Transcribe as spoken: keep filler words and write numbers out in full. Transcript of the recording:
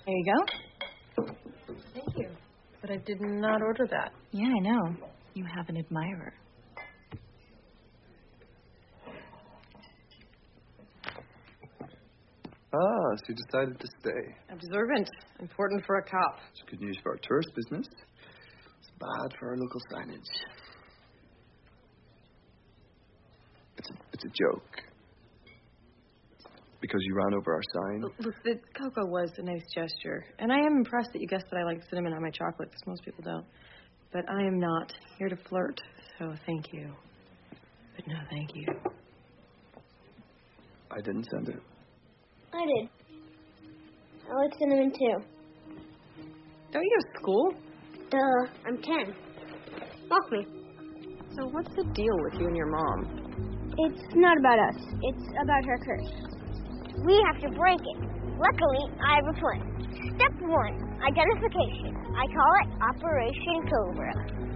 There you go. Thank you. But I did not order that. Yeah, I know. You have an admirer. Ah, so you decided to stay. Observant. Important for a cop. It's good news for our tourist business. It's bad for our local signage. It's a, it's a joke. Because you ran over our sign. Look, look, the cocoa was a nice gesture. And I am impressed that you guessed that I like cinnamon on my chocolate, because most people don't. But I am not here to flirt, so thank you. But no, thank you. I didn't send it. I did. I like cinnamon too. Don't you have school? Duh, I'm ten. Walk me. So what's the deal with you and your mom? It's not about us. It's about her curse. We have to break it. Luckily, I have a plan. Step one, identification. I call it Operation Cobra.